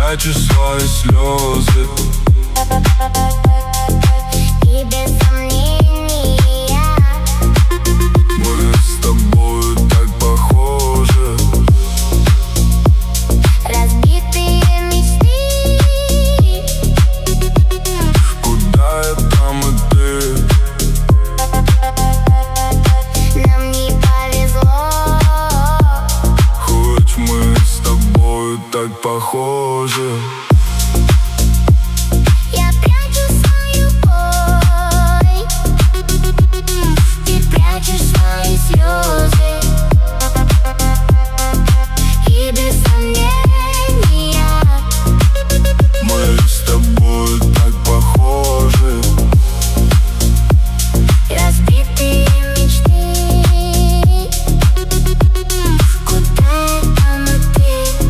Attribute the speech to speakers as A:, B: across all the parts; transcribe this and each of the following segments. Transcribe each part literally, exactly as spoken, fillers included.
A: прячешь свои слезы.
B: И без сомнения
A: мы с тобою так похожи.
B: разбитые мечты.
A: Куда я, там и ты.
B: Нам не повезло,
A: хоть мы с тобою так похожи.
B: я прячу свою боль, ты прячешь свои слезы. И без сомнения
A: Мы с тобою так похожи.
B: разбитые мечты. Куда там и ты?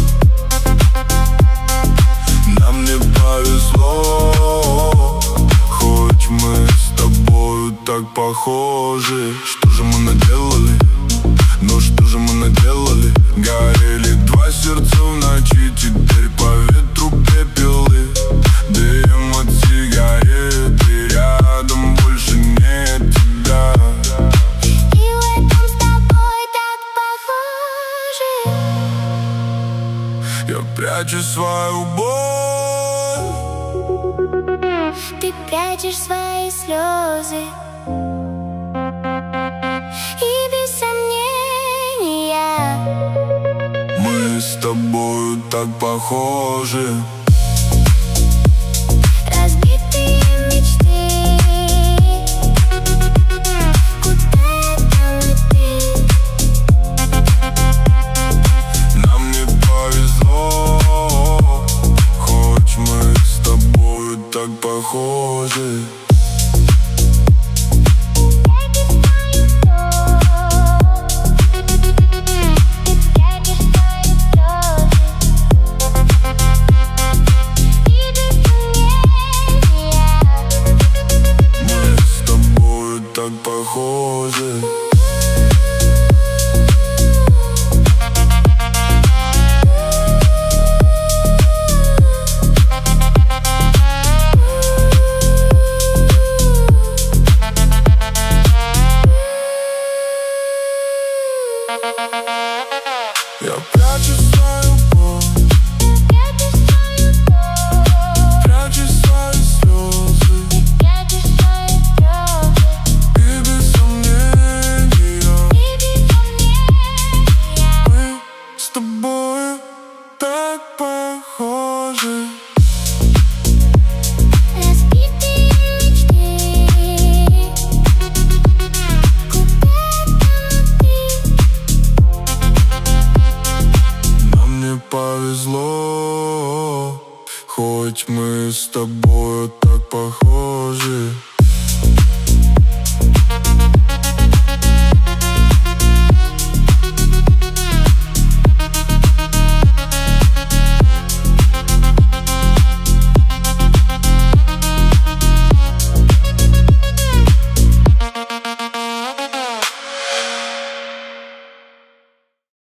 A: Нам не повезло, хоть мы с тобою так похожи. Что же мы наделали? Ну что же мы наделали? Горели два сердца в ночи, теперь по ветру пепелы. Дым от сигарет, и рядом больше нет тебя.
B: И в этом с тобой так похожи.
A: Я прячу свою боль.
B: Ты прячешь свои слезы. И без сомнения
A: Мы с тобою так похожи.
B: разбитые мечты. Куда там и ты?
A: Нам не повезло, хоть мы с тобою так похожи.